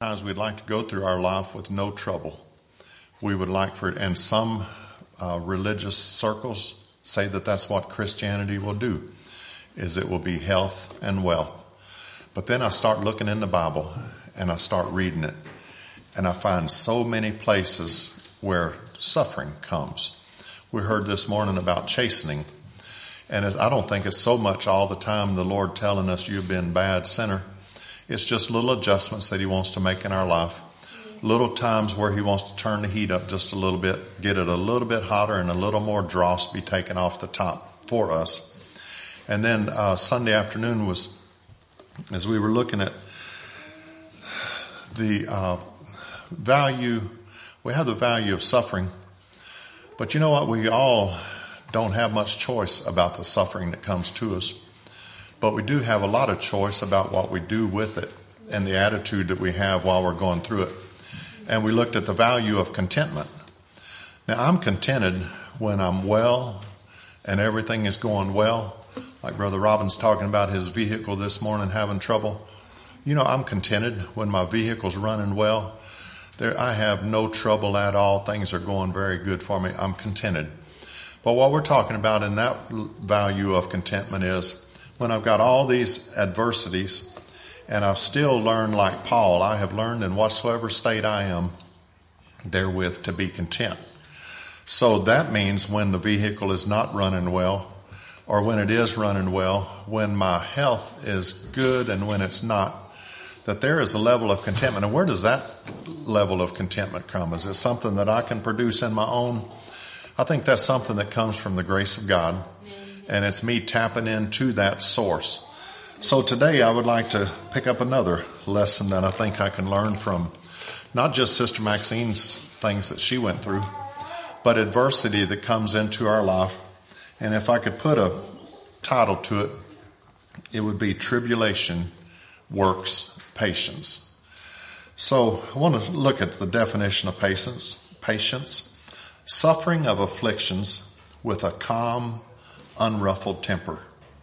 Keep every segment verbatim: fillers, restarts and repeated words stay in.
Sometimes we'd like to go through our life with no trouble. We would like for it, and some uh, religious circles say that that's what Christianity will do, is it will be health and wealth. But then I start looking in the Bible and I start reading it, and I find so many places where suffering comes. We heard this morning about chastening, and I don't think it's so much all the time the Lord telling us you've been bad sinner. It's just little adjustments that he wants to make in our life. Little times where he wants to turn the heat up just a little bit, get it a little bit hotter, and a little more dross be taken off the top for us. And then uh, Sunday afternoon was, as we were looking at the uh, value, we have the value of suffering. But you know what? We all don't have much choice about the suffering that comes to us. But we do have a lot of choice about what we do with it and the attitude that we have while we're going through it. And we looked at the value of contentment. Now, I'm contented when I'm well and everything is going well. Like Brother Robin's talking about his vehicle this morning having trouble. You know, I'm contented when my vehicle's running well. There, I have no trouble at all. Things are going very good for me. I'm contented. But what we're talking about in that value of contentment is when I've got all these adversities and I've still learned, like Paul, I have learned in whatsoever state I am therewith to be content. So that means when the vehicle is not running well, or when it is running well, when my health is good and when it's not, that there is a level of contentment. And where does that level of contentment come? Is it something that I can produce in my own? I think that's something that comes from the grace of God. And it's me tapping into that source. So today I would like to pick up another lesson that I think I can learn from not just Sister Maxine's things that she went through, but adversity that comes into our life. And if I could put a title to it, it would be Tribulation Works Patience. So I want to look at the definition of patience. Patience, suffering of afflictions with a calm, unruffled temper.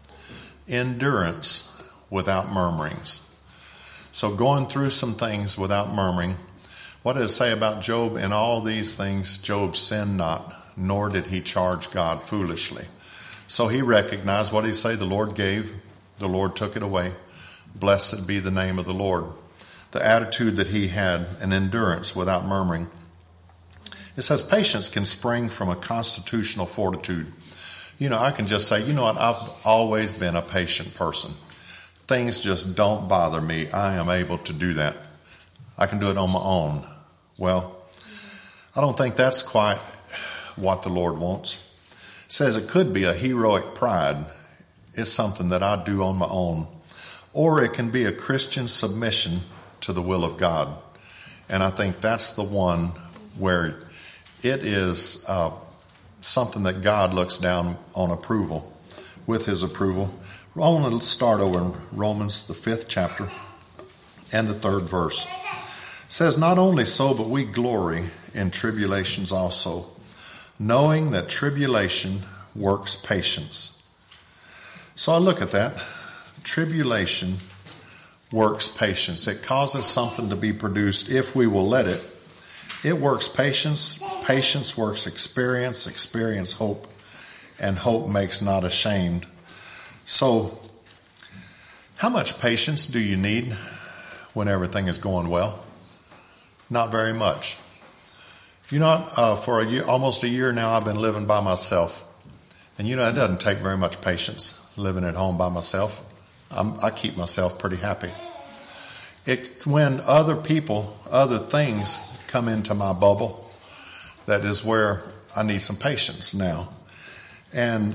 Endurance without murmurings. So going through some things without murmuring. What does it say about Job? In all these things Job sinned not, nor did he charge God foolishly. So he recognized, what did he say? The Lord gave, the Lord took it away. Blessed be the name of the Lord. The attitude that he had, an endurance without murmuring. It says patience can spring from a constitutional fortitude. You know, I can just say, you know what, I've always been a patient person. Things just don't bother me. I am able to do that. I can do it on my own. Well, I don't think that's quite what the Lord wants. It says it could be a heroic pride. It's something that I do on my own. Or it can be a Christian submission to the will of God. And I think that's the one where it is uh, something that God looks down on approval, with his approval. I want to start over in Romans, the fifth chapter, and the third verse. It says, not only so, but we glory in tribulations also, knowing that tribulation works patience. So I look at that. Tribulation works patience. It causes something to be produced if we will let it. It works patience. Patience works experience. Experience hope. And hope makes not ashamed. So, how much patience do you need when everything is going well? Not very much. You know, uh, for a year, almost a year now, I've been living by myself. And you know, it doesn't take very much patience living at home by myself. I'm, I keep myself pretty happy. It's when other people, other things come into my bubble, that is where I need some patience now. And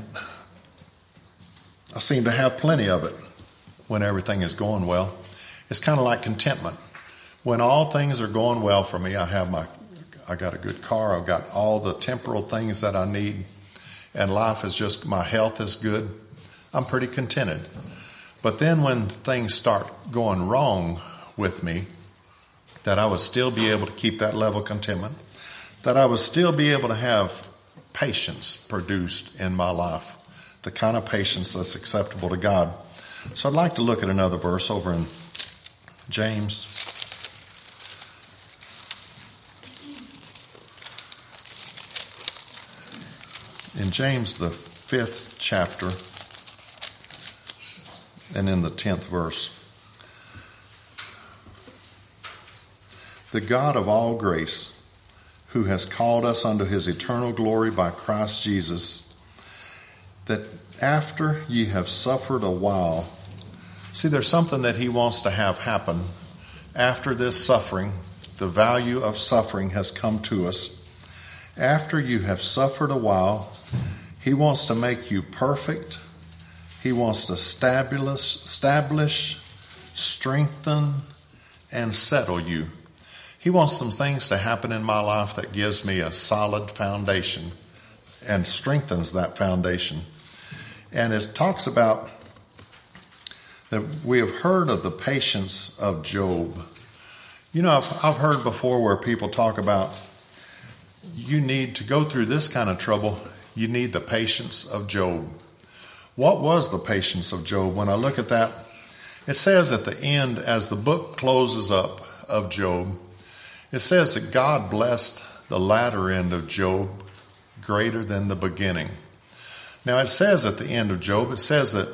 I seem to have plenty of it when everything is going well. It's kind of like contentment. When all things are going well for me, I have my, I got a good car, I've got all the temporal things that I need, and life is just, my health is good. I'm pretty contented. But then when things start going wrong with me, that I would still be able to keep that level of contentment, that I would still be able to have patience produced in my life, the kind of patience that's acceptable to God. So I'd like to look at another verse over in James in James, the fifth chapter, and in the tenth verse. The God of all grace, who has called us unto his eternal glory by Christ Jesus, that after ye have suffered a while, see, there's something that he wants to have happen after this suffering. The value of suffering has come to us. After you have suffered a while, he wants to make you perfect. He wants to establish, establish, strengthen, and settle you. He wants some things to happen in my life that gives me a solid foundation and strengthens that foundation. And it talks about that we have heard of the patience of Job. You know, I've, I've heard before where people talk about you need to go through this kind of trouble. You need the patience of Job. What was the patience of Job? When I look at that, it says at the end, as the book closes up of Job, it says that God blessed the latter end of Job greater than the beginning. Now it says at the end of Job, it says that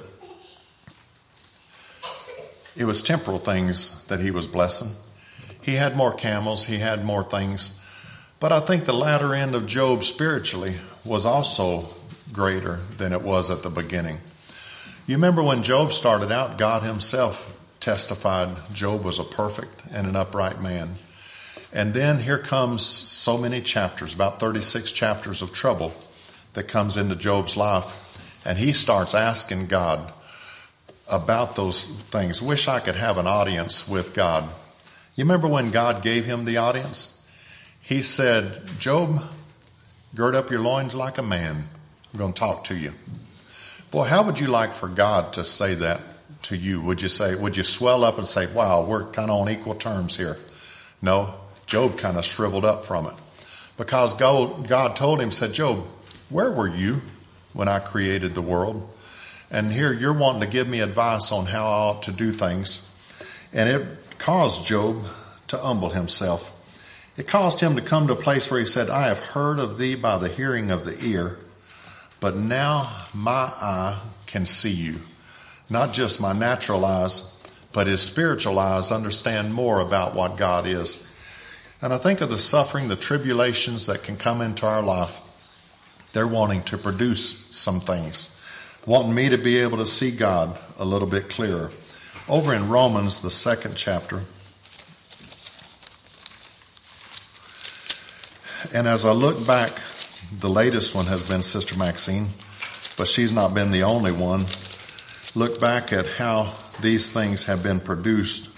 it was temporal things that he was blessing. He had more camels, he had more things. But I think the latter end of Job spiritually was also greater than it was at the beginning. You remember when Job started out, God himself testified Job was a perfect and an upright man. And then here comes so many chapters, about thirty-six chapters of trouble that comes into Job's life. And he starts asking God about those things. Wish I could have an audience with God. You remember when God gave him the audience? He said, Job, gird up your loins like a man. I'm going to talk to you. Boy, how would you like for God to say that to you? Would you say, would you swell up and say, wow, we're kind of on equal terms here? No, Job kind of shriveled up from it. Because God told him, said, Job, where were you when I created the world? And here you're wanting to give me advice on how I ought to do things. And it caused Job to humble himself. It caused him to come to a place where he said, I have heard of thee by the hearing of the ear, but now my eye can see you. Not just my natural eyes, but his spiritual eyes understand more about what God is. And I think of the suffering, the tribulations that can come into our life. They're wanting to produce some things, wanting me to be able to see God a little bit clearer. Over in Romans, the second chapter, and as I look back, the latest one has been Sister Maxine, but she's not been the only one. Look back at how these things have been produced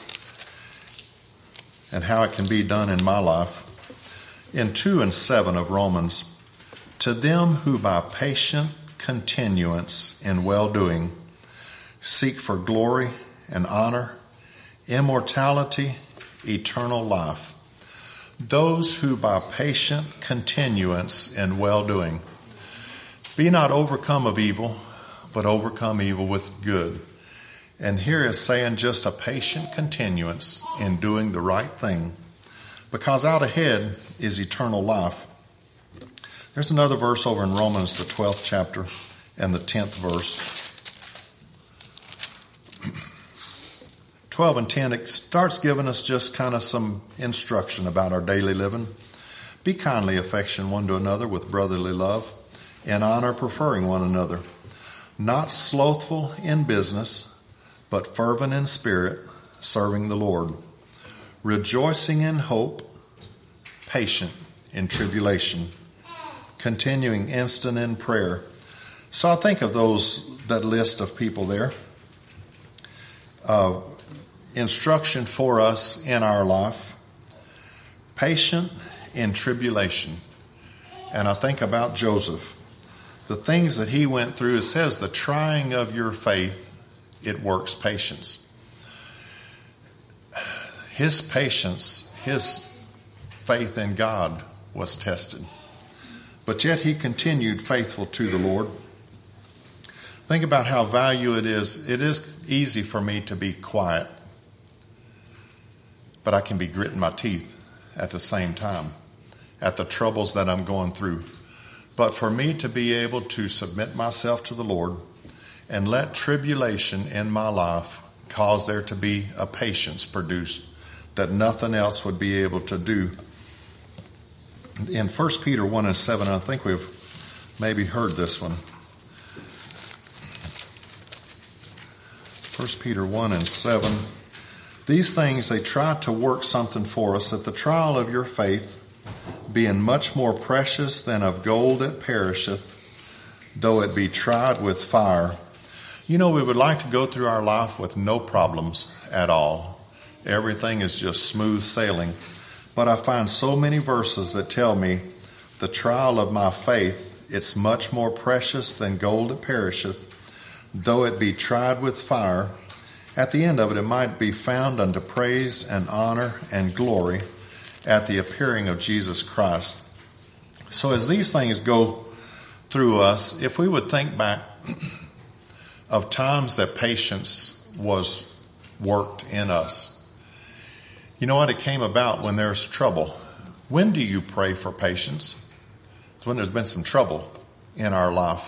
and how it can be done in my life. In two and seven of Romans, to them who by patient continuance in well-doing seek for glory and honor, immortality, eternal life. Those who by patient continuance in well-doing, be not overcome of evil, but overcome evil with good. And here is saying just a patient continuance in doing the right thing, because out ahead is eternal life. There's another verse over in Romans, the twelfth chapter and the tenth verse. twelve and ten, it starts giving us just kind of some instruction about our daily living. Be kindly affectioned one to another with brotherly love, in honor preferring one another, not slothful in business, but fervent in spirit, serving the Lord, rejoicing in hope, patient in tribulation, continuing instant in prayer. So I think of those, that list of people there. Uh, instruction for us in our life, patient in tribulation. And I think about Joseph. The things that he went through, it says the trying of your faith, it works patience. His patience, his faith in God was tested. But yet he continued faithful to the Lord. Think about how value it is. It is easy for me to be quiet, but I can be gritting my teeth at the same time at the troubles that I'm going through. but for me to be able to submit myself to the Lord and let tribulation in my life cause there to be a patience produced that nothing else would be able to do. In First Peter one and seven, I think we've maybe heard this one. First Peter one and seven. These things, they try to work something for us, that the trial of your faith, being much more precious than of gold that perisheth, though it be tried with fire. You know, we would like to go through our life with no problems at all. Everything is just smooth sailing. But I find so many verses that tell me the trial of my faith, it's much more precious than gold that perisheth, though it be tried with fire. At the end of it, it might be found unto praise and honor and glory at the appearing of Jesus Christ. So as these things go through us, if we would think back of times that patience was worked in us, you know what? It came about when there's trouble. When do you pray for patience? It's when there's been some trouble in our life.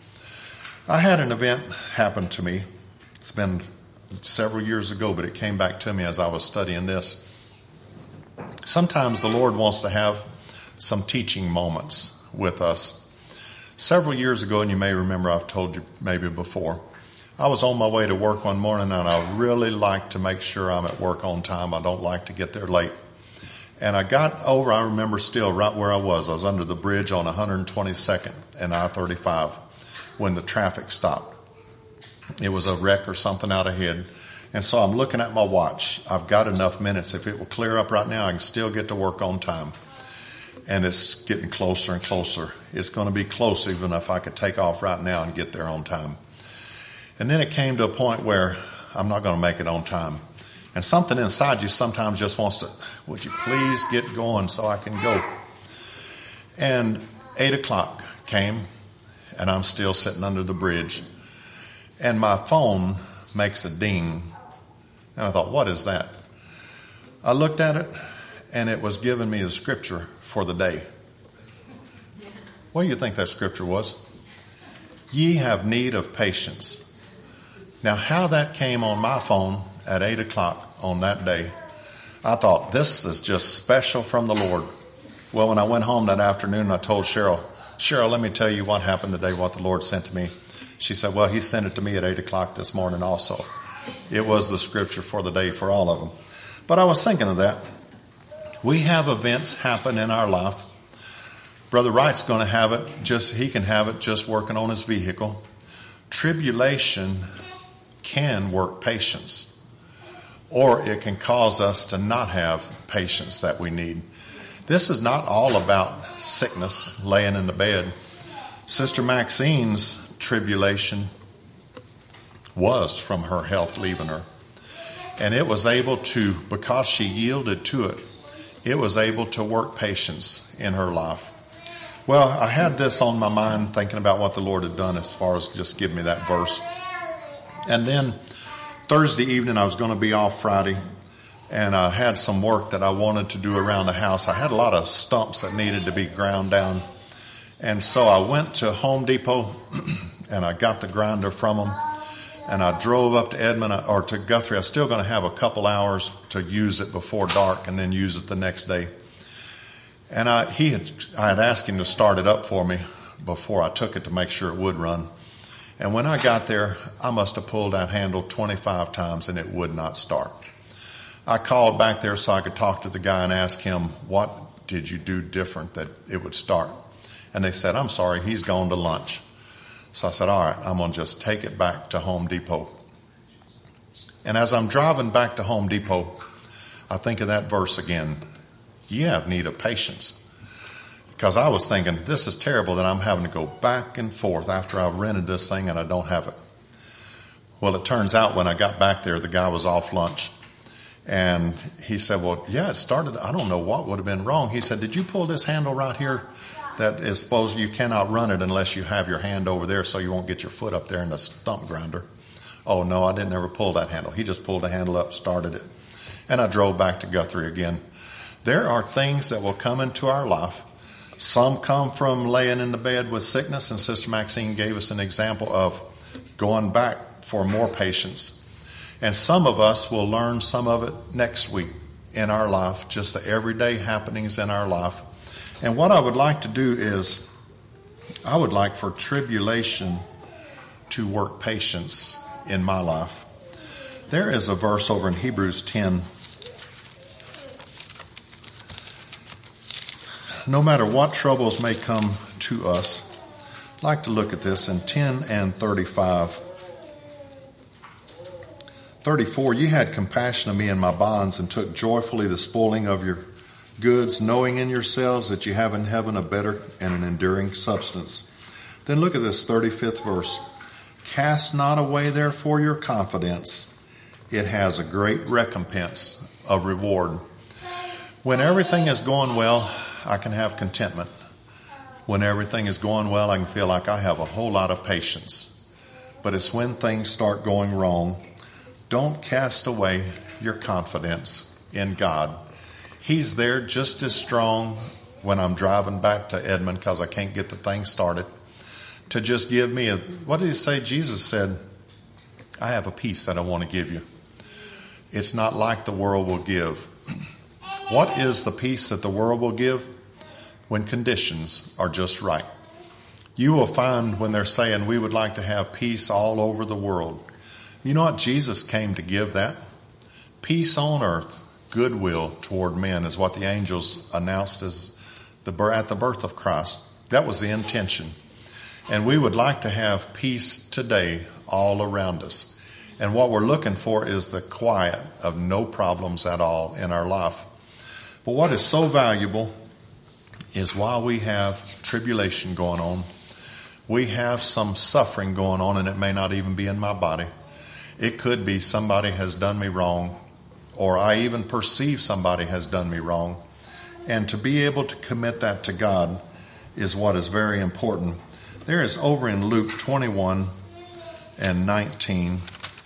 I had an event happen to me. It's been several years ago, but it came back to me as I was studying this. Sometimes the Lord wants to have some teaching moments with us. Several years ago, and you may remember I've told you maybe before, I was on my way to work one morning, and I really like to make sure I'm at work on time. I don't like to get there late. And I got over, I remember still right where I was. I was under the bridge on one hundred twenty-second and I thirty-five when the traffic stopped. It was a wreck or something out ahead. And so I'm looking at my watch. I've got enough minutes. If it will clear up right now, I can still get to work on time. And it's getting closer and closer. It's going to be close even if I could take off right now and get there on time. And then it came to a point where I'm not going to make it on time. And something inside you sometimes just wants to, would you please get going so I can go? And eight o'clock came, and I'm still sitting under the bridge. And my phone makes a ding. And I thought, what is that? I looked at it, and it was giving me the scripture for the day. What do you think that scripture was? Ye have need of patience. Now, how that came on my phone at eight o'clock on that day, I thought, this is just special from the Lord. Well, when I went home that afternoon, I told Cheryl, Cheryl, let me tell you what happened today, what the Lord sent to me. She said, well, he sent it to me at eight o'clock this morning also. It was the scripture for the day for all of them. But I was thinking of that. We have events happen in our life. Brother Wright's going to have it, just he can have it just working on his vehicle. Tribulation can work patience, or it can cause us to not have patience that we need. This is not all about sickness, laying in the bed. Sister Maxine's tribulation was from her health leaving her. And it was able to, because she yielded to it, it was able to work patience in her life. Well, I had this on my mind thinking about what the Lord had done as far as just give me that verse. And then Thursday evening, I was going to be off Friday, and I had some work that I wanted to do around the house. I had a lot of stumps that needed to be ground down. And so I went to Home Depot, and I got the grinder from them, and I drove up to Edmond, or to Guthrie. I was still going to have a couple hours to use it before dark and then use it the next day. And I, he had, I had asked him to start it up for me before I took it to make sure it would run. And when I got there, I must have pulled that handle twenty-five times and it would not start. I called back there so I could talk to the guy and ask him, what did you do different that it would start? And they said, I'm sorry, he's gone to lunch. So I said, all right, I'm going to just take it back to Home Depot. And as I'm driving back to Home Depot, I think of that verse again. You have need of patience. Because I was thinking, this is terrible that I'm having to go back and forth after I've rented this thing and I don't have it. Well, it turns out when I got back there, the guy was off lunch. And he said, well, yeah, it started. I don't know what would have been wrong. He said, did you pull this handle right here? That is supposed you cannot run it unless you have your hand over there so you won't get your foot up there in the stump grinder. Oh, no, I didn't ever pull that handle. He just pulled the handle up, started it. And I drove back to Guthrie again. There are things that will come into our life. Some come from laying in the bed with sickness, and Sister Maxine gave us an example of going back for more patience. And some of us will learn some of it next week in our life, just the everyday happenings in our life. And what I would like to do is, I would like for tribulation to work patience in my life. There is a verse over in Hebrews ten. No matter what troubles may come to us, I'd like to look at this in ten and thirty-five. thirty-four, you had compassion of me in my bonds and took joyfully the spoiling of your goods, knowing in yourselves that you have in heaven a better and an enduring substance. Then look at this thirty-fifth verse. Cast not away therefore your confidence. It has a great recompense of reward. When everything is going well, I can have contentment. When everything is going well, I can feel like I have a whole lot of patience. But it's when things start going wrong. Don't cast away your confidence in God. He's there just as strong when I'm driving back to Edmond because I can't get the thing started, to just give me a, what did he say? Jesus said, I have a peace that I want to give you. It's not like the world will give. What is the peace that the world will give? When conditions are just right. You will find when they're saying we would like to have peace all over the world. You know what? Jesus came to give that. Peace on earth, goodwill toward men is what the angels announced as the at the birth of Christ. That was the intention. And we would like to have peace today all around us. And what we're looking for is the quiet of no problems at all in our life. But what is so valuable is while we have tribulation going on, we have some suffering going on, and it may not even be in my body. It could be somebody has done me wrong, or I even perceive somebody has done me wrong. And to be able to commit that to God is what is very important. There is over in Luke twenty-one and nineteen.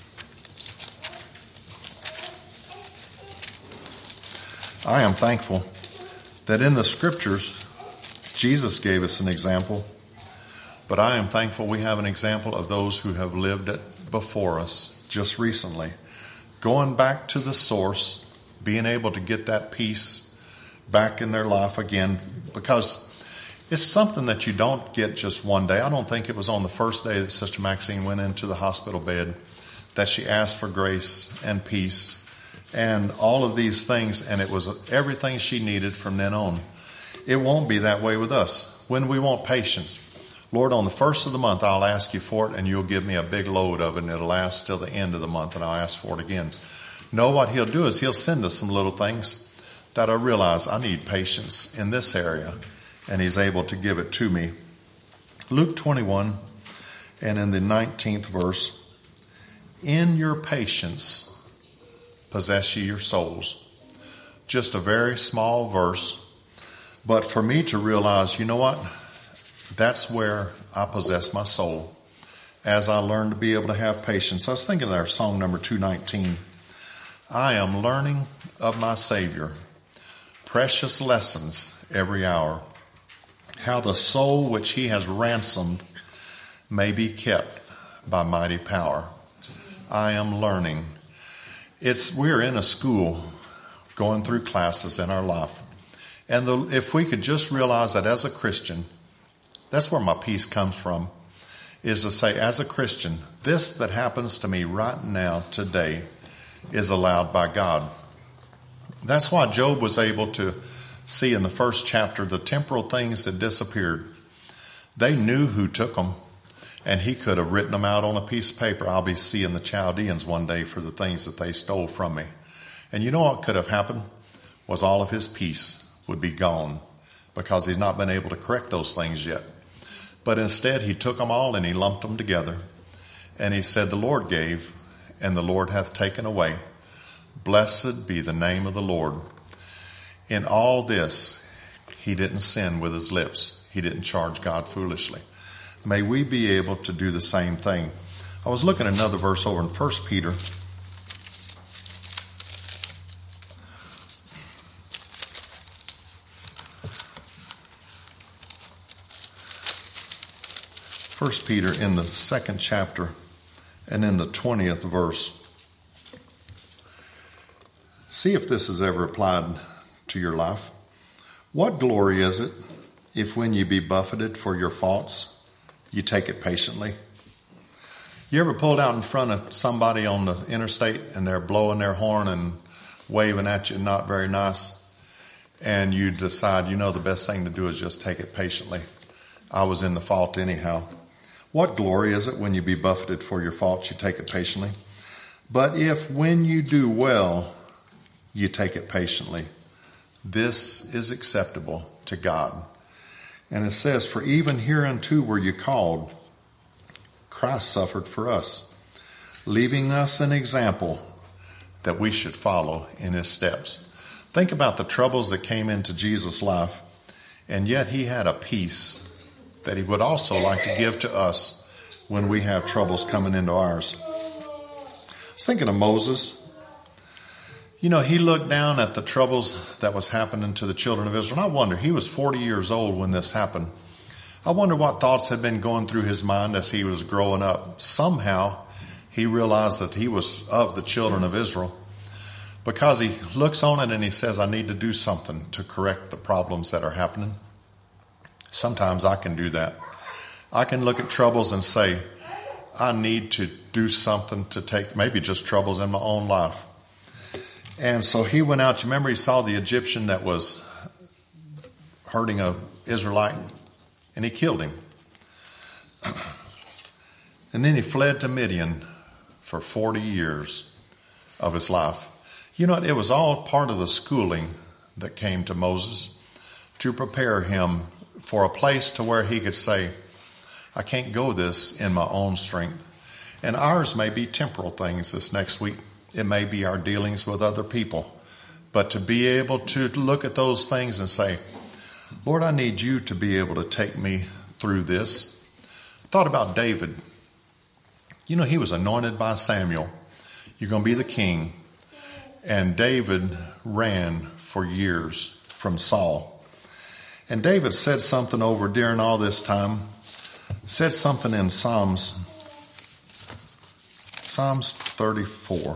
I am thankful that in the scriptures, Jesus gave us an example, but I am thankful we have an example of those who have lived it before us just recently. Going back to the source, being able to get that peace back in their life again, because it's something that you don't get just one day. I don't think it was on the first day that Sister Maxine went into the hospital bed that she asked for grace and peace and all of these things, and it was everything she needed from then on. It won't be that way with us. When we want patience, Lord, on the first of the month, I'll ask you for it, and you'll give me a big load of it, and it'll last till the end of the month, and I'll ask for it again. No, what he'll do is he'll send us some little things that I realize I need patience in this area, and he's able to give it to me. Luke twenty-one, and in the nineteenth verse, in your patience possess ye your souls. Just a very small verse, but for me to realize, you know what? That's where I possess my soul as I learn to be able to have patience. I was thinking of our song number two nineteen. I am learning of my Savior, precious lessons every hour, how the soul which he has ransomed may be kept by mighty power. I am learning. It's we're in a school going through classes in our life. And the, if we could just realize that as a Christian, that's where my peace comes from, is to say, as a Christian, this that happens to me right now, today, is allowed by God. That's why Job was able to see in the first chapter the temporal things that disappeared. They knew who took them, and he could have written them out on a piece of paper. I'll be seeing the Chaldeans one day for the things that they stole from me. And you know what could have happened? Was all of his peace would be gone because he's not been able to correct those things yet. But instead, he took them all and he lumped them together. And he said, the Lord gave, and the Lord hath taken away. Blessed be the name of the Lord. In all this, he didn't sin with his lips. He didn't charge God foolishly. May we be able to do the same thing. I was looking at another verse over in First Peter. First Peter in the second chapter and in the twentieth verse. See if this is ever applied to your life. What glory is it if when you be buffeted for your faults, you take it patiently? You ever pulled out in front of somebody on the interstate and they're blowing their horn and waving at you, not very nice, and you decide, you know, the best thing to do is just take it patiently. I was in the fault anyhow. What glory is it when you be buffeted for your faults, you take it patiently? But if when you do well, you take it patiently, this is acceptable to God. And it says, for even hereunto were you called, Christ suffered for us, leaving us an example that we should follow in his steps. Think about the troubles that came into Jesus' life, and yet he had a peace that he would also like to give to us when we have troubles coming into ours. I was thinking of Moses. You know, he looked down at the troubles that was happening to the children of Israel. And I wonder, he was forty years old when this happened. I wonder what thoughts had been going through his mind as he was growing up. Somehow, he realized that he was of the children of Israel, because he looks on it and he says, I need to do something to correct the problems that are happening. Sometimes I can do that. I can look at troubles and say, I need to do something to take maybe just troubles in my own life. And so he went out. You remember he saw the Egyptian that was hurting an Israelite, and he killed him. And then he fled to Midian for forty years of his life. You know what? It was all part of the schooling that came to Moses to prepare him for a place to where he could say, I can't go this in my own strength. And ours may be temporal things this next week. It may be our dealings with other people. But to be able to look at those things and say, Lord, I need you to be able to take me through this. I thought about David. You know, he was anointed by Samuel. You're going to be the king. And David ran for years from Saul. And David said something over during all this time. Said something in Psalms. Psalms thirty-four.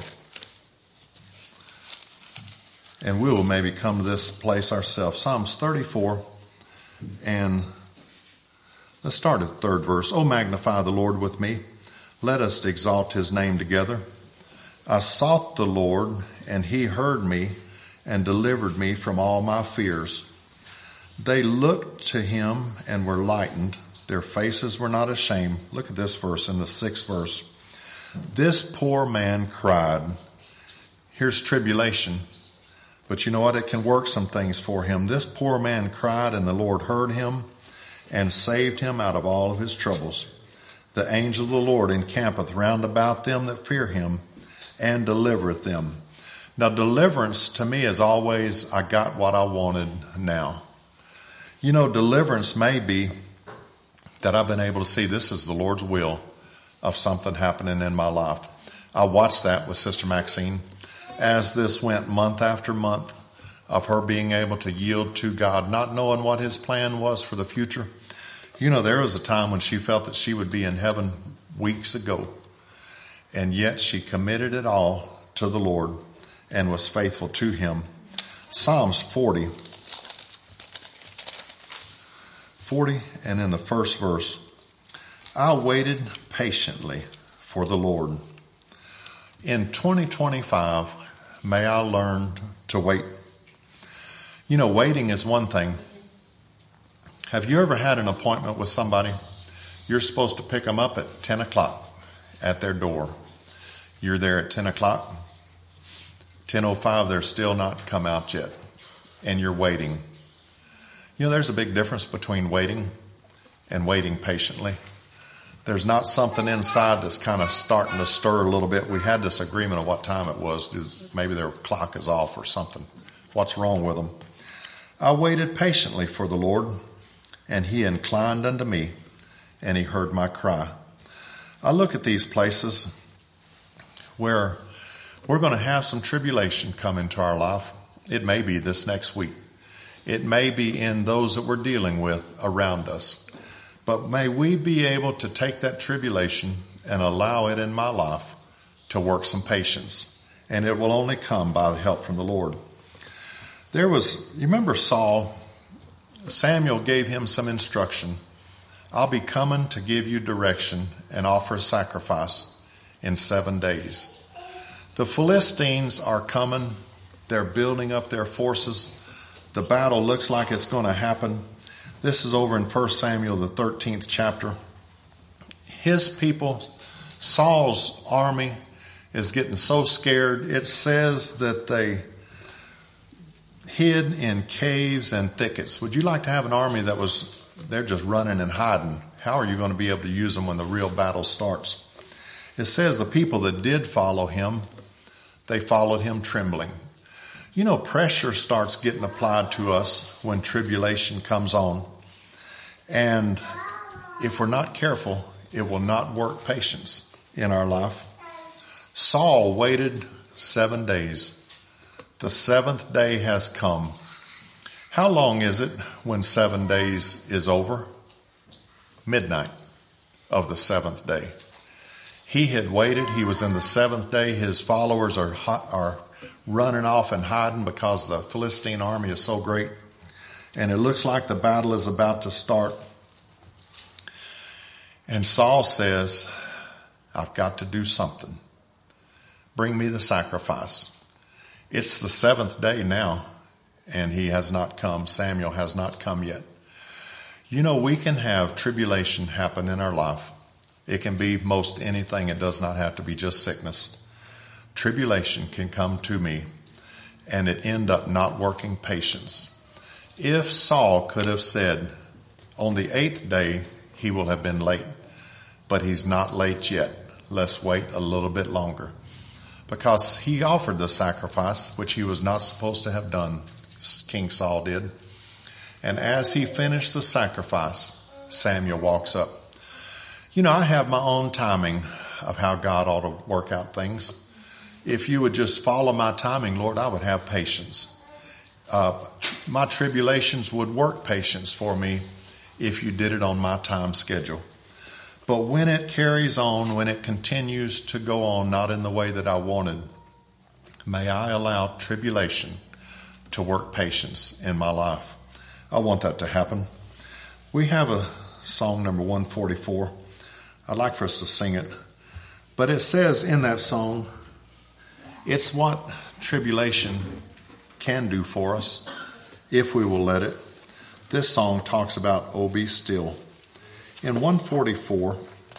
And we will maybe come to this place ourselves. Psalms thirty-four, and let's start at the third verse. Oh, magnify the Lord with me. Let us exalt his name together. I sought the Lord, and he heard me and delivered me from all my fears. They looked to him and were lightened. Their faces were not ashamed. Look at this verse in the sixth verse. This poor man cried. Here's tribulation. But you know what? It can work some things for him. This poor man cried, and the Lord heard him and saved him out of all of his troubles. The angel of the Lord encampeth round about them that fear him and delivereth them. Now, deliverance to me is always, I got what I wanted now. You know, deliverance may be that I've been able to see this is the Lord's will of something happening in my life. I watched that with Sister Maxine as this went month after month of her being able to yield to God, not knowing what his plan was for the future. You know, there was a time when she felt that she would be in heaven weeks ago, and yet she committed it all to the Lord and was faithful to him. Psalms forty. forty, and in the first verse, I waited patiently for the Lord. In twenty twenty-five, may I learn to wait. You know, waiting is one thing. Have you ever had an appointment with somebody? You're supposed to pick them up at ten o'clock at their door. You're there at ten o'clock. ten oh five, they're still not come out yet. And you're waiting. You know, there's a big difference between waiting and waiting patiently. There's not something inside that's kind of starting to stir a little bit. We had this agreement of what time it was. Maybe their clock is off or something. What's wrong with them? I waited patiently for the Lord, and he inclined unto me, and he heard my cry. I look at these places where we're going to have some tribulation come into our life. It may be this next week. It may be in those that we're dealing with around us. But may we be able to take that tribulation and allow it in my life to work some patience. And it will only come by the help from the Lord. There was, you remember Saul? Samuel gave him some instruction. I'll be coming to give you direction and offer a sacrifice in seven days. The Philistines are coming. They're building up their forces. The battle looks like it's going to happen. This is over in First Samuel, the thirteenth chapter. His people, Saul's army, is getting so scared. It says that they hid in caves and thickets. Would you like to have an army that was, they're just running and hiding? How are you going to be able to use them when the real battle starts? It says the people that did follow him, they followed him trembling. You know, pressure starts getting applied to us when tribulation comes on. And if we're not careful, it will not work patience in our life. Saul waited seven days. The seventh day has come. How long is it when seven days is over? Midnight of the seventh day. He had waited. He was in the seventh day. His followers are are running off and hiding because the Philistine army is so great. And it looks like the battle is about to start. And Saul says, I've got to do something. Bring me the sacrifice. It's the seventh day now, and he has not come. Samuel has not come yet. You know, we can have tribulation happen in our life. It can be most anything. It does not have to be just sickness. Tribulation can come to me, and it end up not working patience. If Saul could have said, on the eighth day, he will have been late. But he's not late yet. Let's wait a little bit longer. Because he offered the sacrifice, which he was not supposed to have done. King Saul did. And as he finished the sacrifice, Samuel walks up. You know, I have my own timing of how God ought to work out things. If you would just follow my timing, Lord, I would have patience. Uh, my tribulations would work patience for me if you did it on my time schedule. But when it carries on, when it continues to go on, not in the way that I wanted, may I allow tribulation to work patience in my life. I want that to happen. We have a song number one forty-four. I'd like for us to sing it. But it says in that song, it's what tribulation can do for us if we will let it. This song talks about, oh, be still. In one forty-four,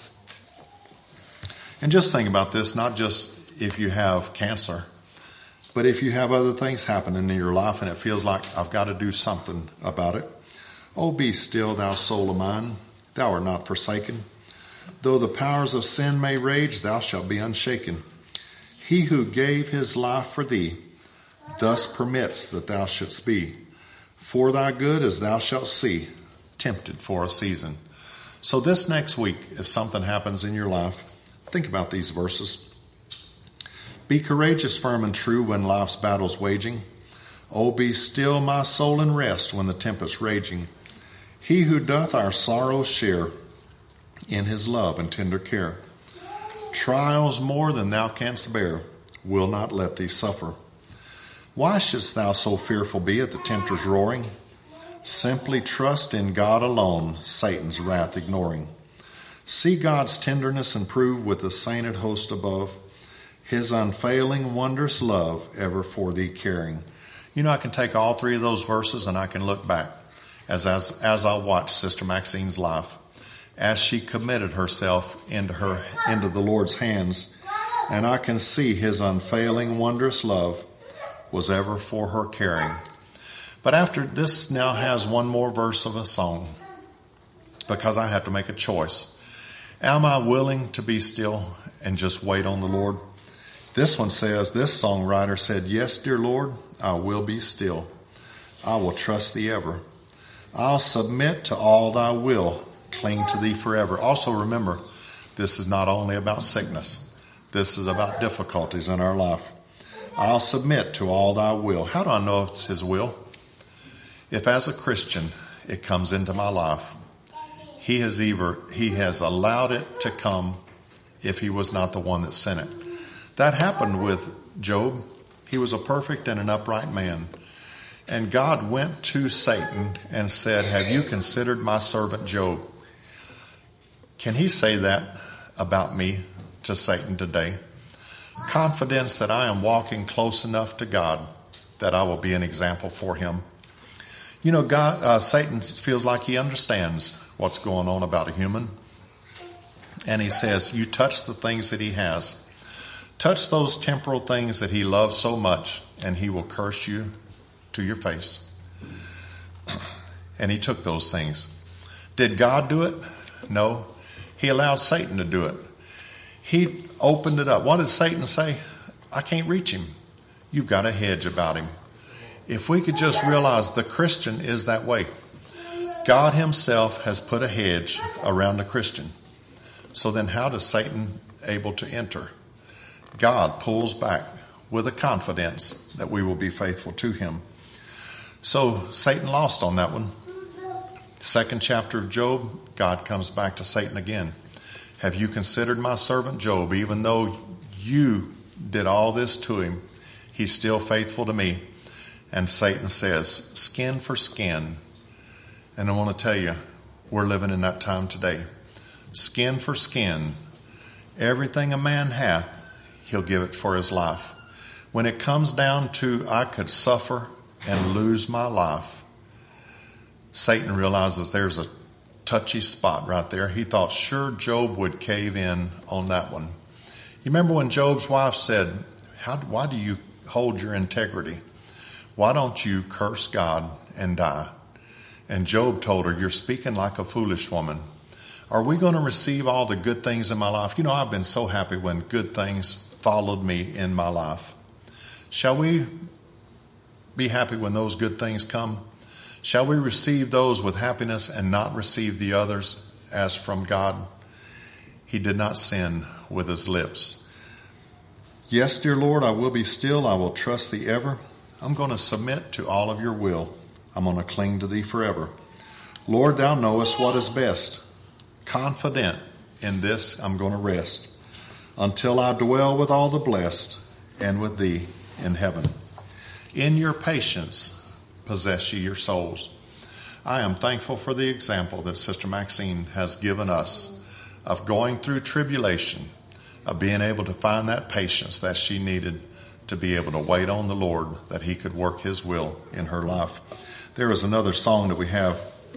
and just think about this, not just if you have cancer, but if you have other things happening in your life and it feels like I've got to do something about it. Oh, be still, thou soul of mine, thou art not forsaken. Though the powers of sin may rage, thou shalt be unshaken. He who gave his life for thee thus permits that thou shouldst be, for thy good as thou shalt see, tempted for a season. So this next week, if something happens in your life, think about these verses. Be courageous, firm, and true when life's battle's waging. Oh, be still, my soul, and rest when the tempest's raging. He who doth our sorrows share in his love and tender care. Trials more than thou canst bear will not let thee suffer. Why shouldst thou so fearful be at the tempter's roaring? Simply trust in God alone, Satan's wrath ignoring. See God's tenderness and prove with the sainted host above, his unfailing, wondrous love ever for thee caring. You know, I can take all three of those verses and I can look back as, as, as I watch Sister Maxine's life, as she committed herself into her into the Lord's hands, and I can see his unfailing, wondrous love was ever for her caring. But after this now has one more verse of a song, because I have to make a choice. Am I willing to be still and just wait on the Lord? This one says, this songwriter said, yes, dear Lord, I will be still. I will trust thee ever. I'll submit to all thy will, cling to thee forever. Also remember, this is not only about sickness. This is about difficulties in our life. I'll submit to all thy will. How do I know it's his will? If as a Christian it comes into my life, he has either he has allowed it to come if he was not the one that sent it. That happened with Job. He was a perfect and an upright man. And God went to Satan and said, have you considered my servant Job? Can he say that about me to Satan today? Confidence that I am walking close enough to God that I will be an example for him. You know, God, uh, Satan feels like he understands what's going on about a human. And he says, you touch the things that he has. Touch those temporal things that he loves so much, and he will curse you to your face. And he took those things. Did God do it? No. He allowed Satan to do it. He opened it up. What did Satan say? I can't reach him. You've got a hedge about him. If we could just realize the Christian is that way. God himself has put a hedge around the Christian. So then how does Satan able to enter? God pulls back with a confidence that we will be faithful to him. So Satan lost on that one. Second chapter of Job, God comes back to Satan again. Have you considered my servant Job? Even though you did all this to him, he's still faithful to me. And Satan says, skin for skin. And I want to tell you, we're living in that time today. Skin for skin. Everything a man hath, he'll give it for his life. When it comes down to I could suffer and lose my life, Satan realizes there's a touchy spot right there. He thought sure Job would cave in on that one. You remember when Job's wife said, How, why do you hold your integrity? Why don't you curse God and die? And Job told her, you're speaking like a foolish woman. Are we going to receive all the good things in my life? You know, I've been so happy when good things followed me in my life. Shall we be happy when those good things come? Shall we receive those with happiness and not receive the others as from God? He did not sin with his lips. Yes, dear Lord, I will be still. I will trust thee ever. I'm going to submit to all of your will. I'm going to cling to thee forever. Lord, thou knowest what is best. Confident in this, I'm going to rest until I dwell with all the blessed and with thee in heaven. In your patience, possess ye your souls. I am thankful for the example that Sister Maxine has given us of going through tribulation, of being able to find that patience that she needed to be able to wait on the Lord, that he could work his will in her life. There is another song that we have,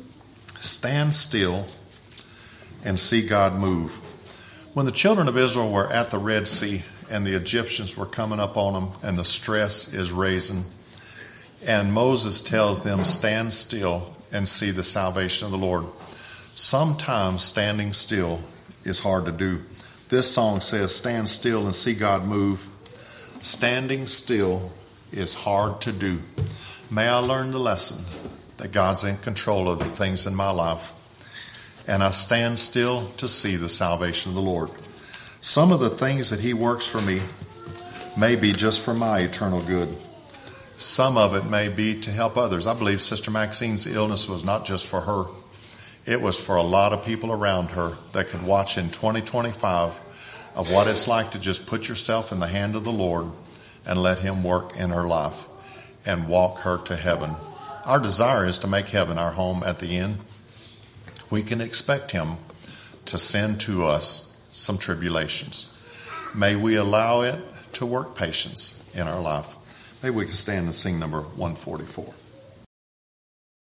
Stand Still and See God Move. When the children of Israel were at the Red Sea and the Egyptians were coming up on them and the stress is raising, and Moses tells them, stand still and see the salvation of the Lord. Sometimes standing still is hard to do. This song says, stand still and see God move. Standing still is hard to do. May I learn the lesson that God's in control of the things in my life, and I stand still to see the salvation of the Lord. Some of the things that he works for me may be just for my eternal good. Some of it may be to help others. I believe Sister Maxine's illness was not just for her. It was for a lot of people around her that could watch in twenty twenty-five of what it's like to just put yourself in the hand of the Lord and let him work in her life and walk her to heaven. Our desire is to make heaven our home at the end. We can expect him to send to us some tribulations. May we allow it to work patience in our life. Maybe we can stand and sing number one forty-four.